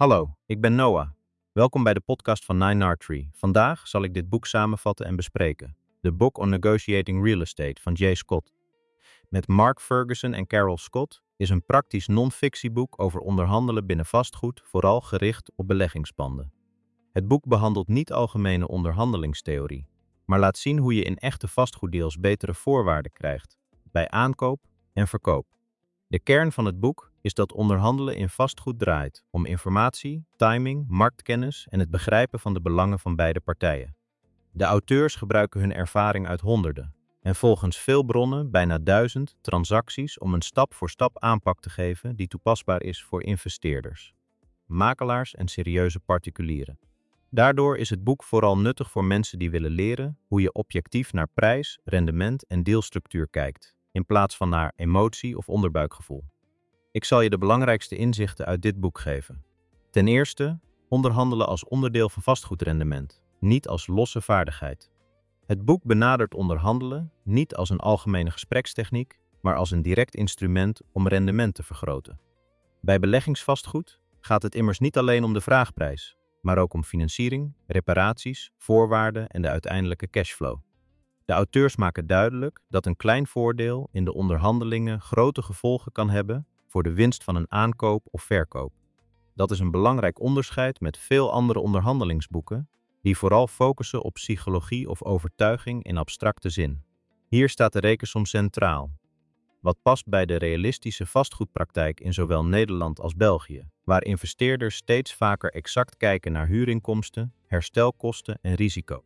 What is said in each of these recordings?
Hallo, ik ben Noah. Welkom bij de podcast van Nine Art Tree. Vandaag zal ik dit boek samenvatten en bespreken. The Book on Negotiating Real Estate van Jay Scott. Met Mark Ferguson en Carol Scott is een praktisch non-fictieboek over onderhandelen binnen vastgoed, vooral gericht op beleggingspanden. Het boek behandelt niet algemene onderhandelingstheorie, maar laat zien hoe je in echte vastgoeddeals betere voorwaarden krijgt, bij aankoop en verkoop. De kern van het boek is dat onderhandelen in vastgoed draait om informatie, timing, marktkennis en het begrijpen van de belangen van beide partijen. De auteurs gebruiken hun ervaring uit honderden en volgens veel bronnen bijna 1000 transacties om een stap-voor-stap aanpak te geven die toepasbaar is voor investeerders, makelaars en serieuze particulieren. Daardoor is het boek vooral nuttig voor mensen die willen leren hoe je objectief naar prijs, rendement en dealstructuur kijkt, in plaats van naar emotie of onderbuikgevoel. Ik zal je de belangrijkste inzichten uit dit boek geven. Ten eerste, onderhandelen als onderdeel van vastgoedrendement, niet als losse vaardigheid. Het boek benadert onderhandelen niet als een algemene gesprekstechniek, maar als een direct instrument om rendement te vergroten. Bij beleggingsvastgoed gaat het immers niet alleen om de vraagprijs, maar ook om financiering, reparaties, voorwaarden en de uiteindelijke cashflow. De auteurs maken duidelijk dat een klein voordeel in de onderhandelingen grote gevolgen kan hebben voor de winst van een aankoop of verkoop. Dat is een belangrijk onderscheid met veel andere onderhandelingsboeken die vooral focussen op psychologie of overtuiging in abstracte zin. Hier staat de rekensom centraal, wat past bij de realistische vastgoedpraktijk in zowel Nederland als België, waar investeerders steeds vaker exact kijken naar huurinkomsten, herstelkosten en risico.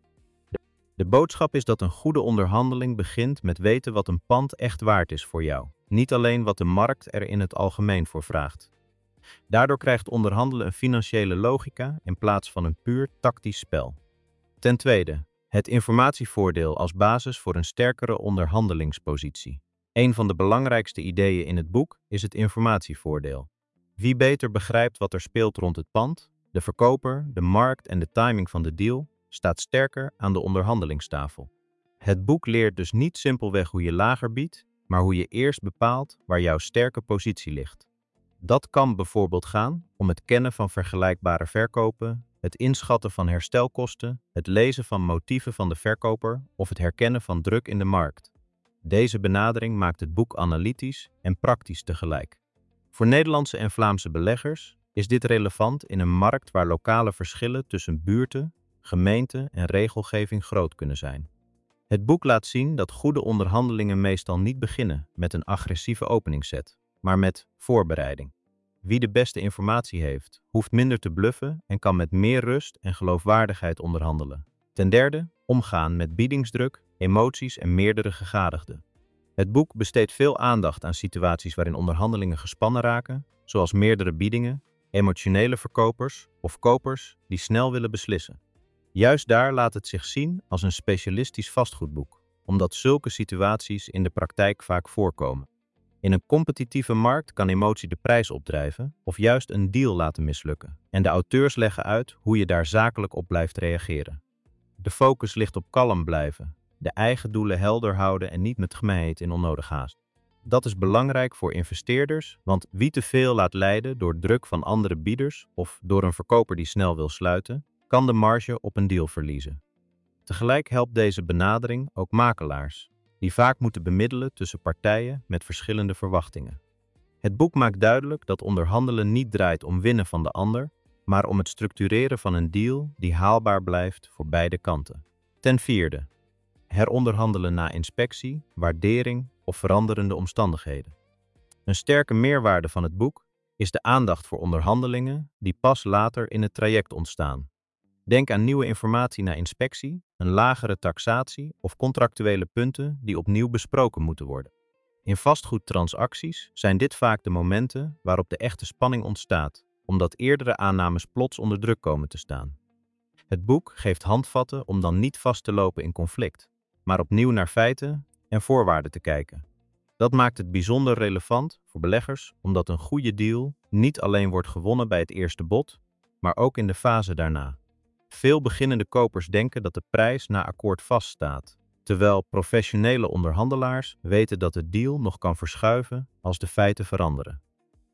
De boodschap is dat een goede onderhandeling begint met weten wat een pand echt waard is voor jou, niet alleen wat de markt er in het algemeen voor vraagt. Daardoor krijgt onderhandelen een financiële logica in plaats van een puur tactisch spel. Ten tweede, het informatievoordeel als basis voor een sterkere onderhandelingspositie. Een van de belangrijkste ideeën in het boek is het informatievoordeel. Wie beter begrijpt wat er speelt rond het pand, de verkoper, de markt en de timing van de deal, staat sterker aan de onderhandelingstafel. Het boek leert dus niet simpelweg hoe je lager biedt, maar hoe je eerst bepaalt waar jouw sterke positie ligt. Dat kan bijvoorbeeld gaan om het kennen van vergelijkbare verkopen, het inschatten van herstelkosten, het lezen van motieven van de verkoper of het herkennen van druk in de markt. Deze benadering maakt het boek analytisch en praktisch tegelijk. Voor Nederlandse en Vlaamse beleggers is dit relevant in een markt waar lokale verschillen tussen buurten, gemeenten en regelgeving groot kunnen zijn. Het boek laat zien dat goede onderhandelingen meestal niet beginnen met een agressieve openingszet, maar met voorbereiding. Wie de beste informatie heeft, hoeft minder te bluffen en kan met meer rust en geloofwaardigheid onderhandelen. Ten derde, omgaan met biedingsdruk, emoties en meerdere gegadigden. Het boek besteedt veel aandacht aan situaties waarin onderhandelingen gespannen raken, zoals meerdere biedingen, emotionele verkopers of kopers die snel willen beslissen. Juist daar laat het zich zien als een specialistisch vastgoedboek, omdat zulke situaties in de praktijk vaak voorkomen. In een competitieve markt kan emotie de prijs opdrijven of juist een deal laten mislukken. En de auteurs leggen uit hoe je daar zakelijk op blijft reageren. De focus ligt op kalm blijven, de eigen doelen helder houden en niet met gemeenheid in onnodig haast. Dat is belangrijk voor investeerders, want wie te veel laat leiden door druk van andere bieders of door een verkoper die snel wil sluiten, kan de marge op een deal verliezen. Tegelijk helpt deze benadering ook makelaars, die vaak moeten bemiddelen tussen partijen met verschillende verwachtingen. Het boek maakt duidelijk dat onderhandelen niet draait om winnen van de ander, maar om het structureren van een deal die haalbaar blijft voor beide kanten. Ten vierde, heronderhandelen na inspectie, waardering of veranderende omstandigheden. Een sterke meerwaarde van het boek is de aandacht voor onderhandelingen die pas later in het traject ontstaan. Denk aan nieuwe informatie na inspectie, een lagere taxatie of contractuele punten die opnieuw besproken moeten worden. In vastgoedtransacties zijn dit vaak de momenten waarop de echte spanning ontstaat, omdat eerdere aannames plots onder druk komen te staan. Het boek geeft handvatten om dan niet vast te lopen in conflict, maar opnieuw naar feiten en voorwaarden te kijken. Dat maakt het bijzonder relevant voor beleggers, omdat een goede deal niet alleen wordt gewonnen bij het eerste bod, maar ook in de fase daarna. Veel beginnende kopers denken dat de prijs na akkoord vaststaat, terwijl professionele onderhandelaars weten dat de deal nog kan verschuiven als de feiten veranderen.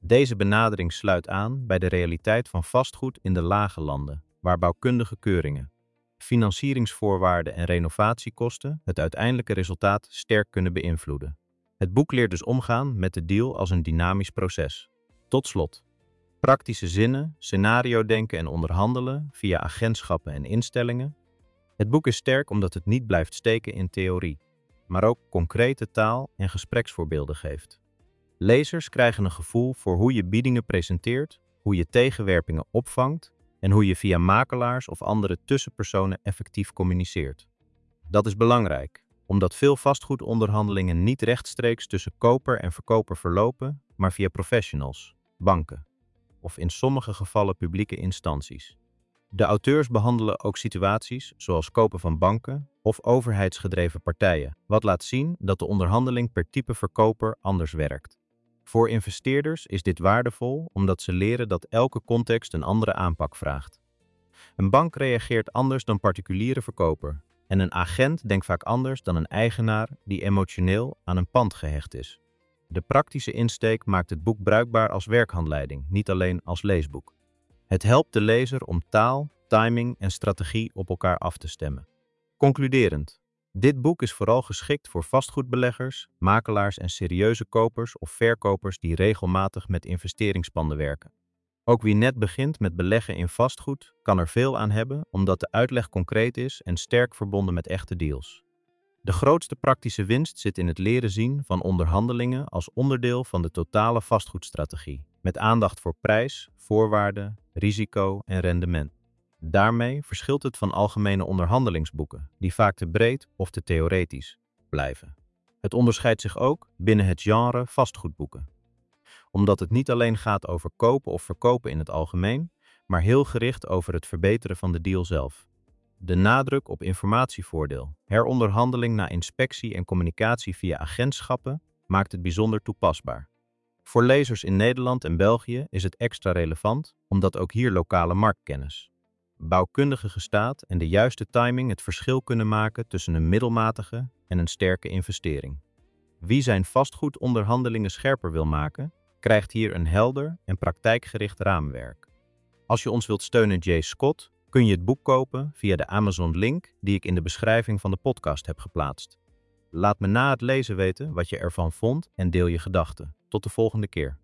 Deze benadering sluit aan bij de realiteit van vastgoed in de lage landen, waar bouwkundige keuringen, financieringsvoorwaarden en renovatiekosten het uiteindelijke resultaat sterk kunnen beïnvloeden. Het boek leert dus omgaan met de deal als een dynamisch proces. Tot slot, praktische zinnen, scenario-denken en onderhandelen via agentschappen en instellingen. Het boek is sterk omdat het niet blijft steken in theorie, maar ook concrete taal en gespreksvoorbeelden geeft. Lezers krijgen een gevoel voor hoe je biedingen presenteert, hoe je tegenwerpingen opvangt en hoe je via makelaars of andere tussenpersonen effectief communiceert. Dat is belangrijk, omdat veel vastgoedonderhandelingen niet rechtstreeks tussen koper en verkoper verlopen, maar via professionals, banken of in sommige gevallen publieke instanties. De auteurs behandelen ook situaties zoals kopen van banken of overheidsgedreven partijen, wat laat zien dat de onderhandeling per type verkoper anders werkt. Voor investeerders is dit waardevol omdat ze leren dat elke context een andere aanpak vraagt. Een bank reageert anders dan particuliere verkoper en een agent denkt vaak anders dan een eigenaar die emotioneel aan een pand gehecht is. De praktische insteek maakt het boek bruikbaar als werkhandleiding, niet alleen als leesboek. Het helpt de lezer om taal, timing en strategie op elkaar af te stemmen. Concluderend. Dit boek is vooral geschikt voor vastgoedbeleggers, makelaars en serieuze kopers of verkopers die regelmatig met investeringspanden werken. Ook wie net begint met beleggen in vastgoed kan er veel aan hebben omdat de uitleg concreet is en sterk verbonden met echte deals. De grootste praktische winst zit in het leren zien van onderhandelingen als onderdeel van de totale vastgoedstrategie, met aandacht voor prijs, voorwaarden, risico en rendement. Daarmee verschilt het van algemene onderhandelingsboeken, die vaak te breed of te theoretisch blijven. Het onderscheidt zich ook binnen het genre vastgoedboeken, omdat het niet alleen gaat over kopen of verkopen in het algemeen, maar heel gericht over het verbeteren van de deal zelf. De nadruk op informatievoordeel, heronderhandeling na inspectie en communicatie via agentschappen maakt het bijzonder toepasbaar. Voor lezers in Nederland en België is het extra relevant, omdat ook hier lokale marktkennis, bouwkundige gestaat en de juiste timing het verschil kunnen maken tussen een middelmatige en een sterke investering. Wie zijn vastgoedonderhandelingen scherper wil maken, krijgt hier een helder en praktijkgericht raamwerk. Als je ons wilt steunen, J. Scott, kun je het boek kopen via de Amazon-link die ik in de beschrijving van de podcast heb geplaatst. Laat me na het lezen weten wat je ervan vond en deel je gedachten. Tot de volgende keer.